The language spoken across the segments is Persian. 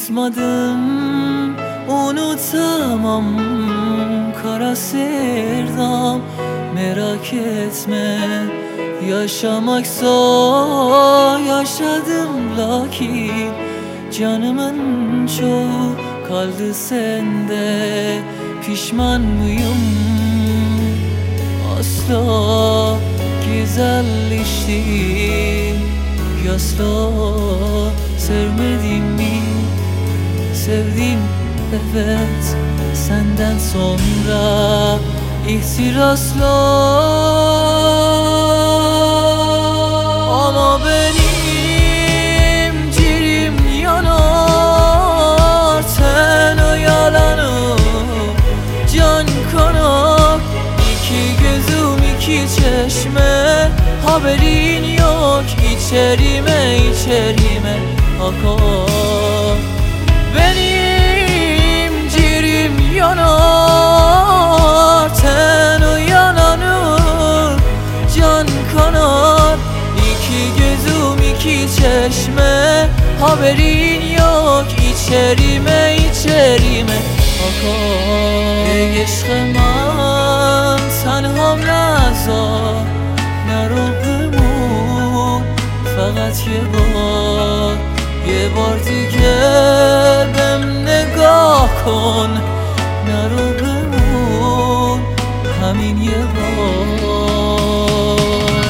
Unutmadım, unutamam kara sevdam. Merak etme, yaşamaksa yaşadım, lakin canımın çoğu kaldı sende. Pişman mıyım? Asla güzelleşti, asla sevmedim mi? Sevdim evet, senden sonra ihtirasla. Ama benim ciğerim yanar, sen o yalanı can kanar. İki gözüm iki çeşme, haberin yok, içerime içerime akar. Benim ciğerim yanar, ten o yalanı can kanar. İki gözüm iki çeşme, haberin yok, içerime içerime akar. ای عشق من تنهام نذار، نرو بمون فقط یه بار دیگه بهم نگاه کن. نرو بمون همین یه بار.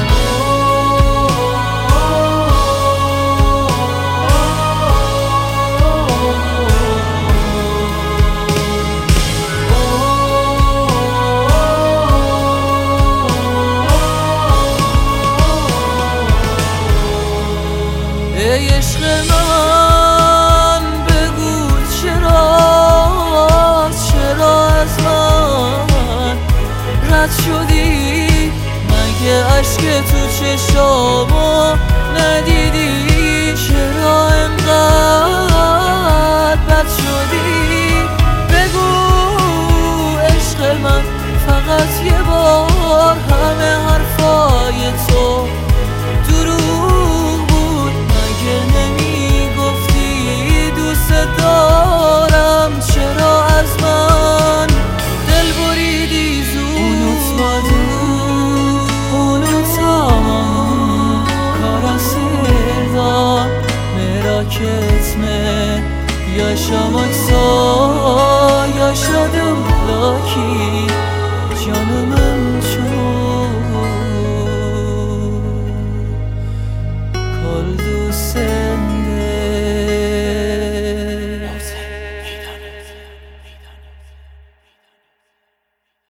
ای عشق من بگو چرا از من رد شدی؟ مگه عشق تو چشامو ندیدی؟ چرا انقدر بد شدی؟ بگو عشق من فقط یه بار. همه حرفای تو دروغ بود، مگه نمیگفتی دوست دارم؟ چرا از من دل بریدی زود؟ Unutamam kara sevdam. Merak etme, yaşamaksa yaşadım, lakin canımı